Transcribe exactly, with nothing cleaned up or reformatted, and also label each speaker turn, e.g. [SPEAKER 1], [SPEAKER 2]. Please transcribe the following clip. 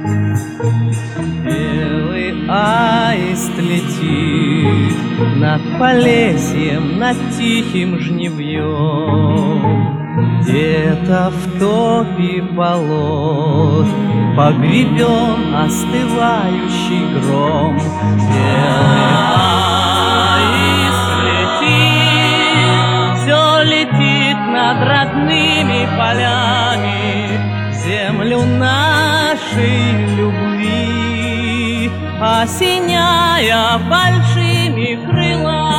[SPEAKER 1] Белый аист летит над Полесьем, над тихим жнивьем. Где-то в топе болот погребен остывающий гром. Белый аист летит, все летит над родными полями, землю нашей любви осеняя большими крылами.